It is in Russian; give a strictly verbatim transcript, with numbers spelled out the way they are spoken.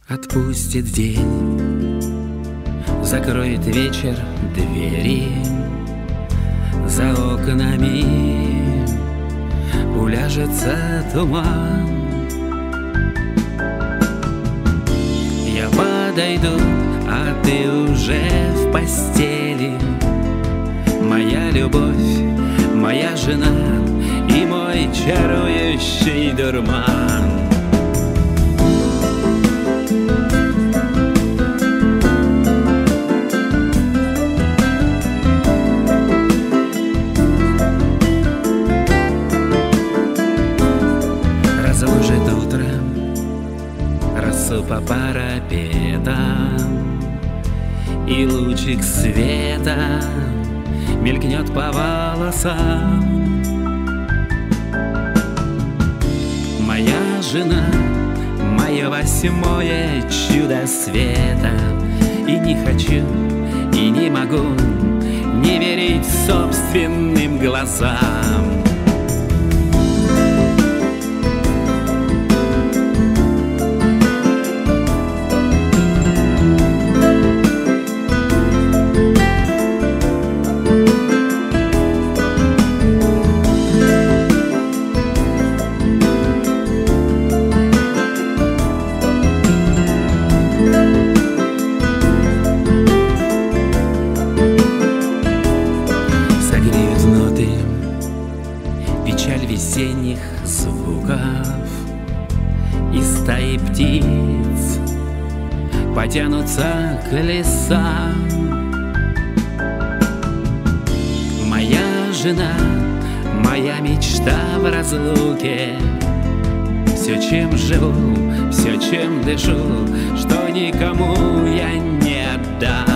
Отпустит день, закроет вечер двери, за окнами уляжется туман. Я подойду, а ты уже в постели, моя любовь, моя жена и мой чарующий дурман. Разложит утром росу по парапетам, и лучик света мелькнет по волосам. Моя жена, мое восьмое чудо света, и не хочу, и не могу не верить собственным глазам. Печаль весенних звуков, и стаи птиц потянутся к лесам. Моя жена, моя мечта в разлуке, все, чем живу, все, чем дышу, что никому я не отдам.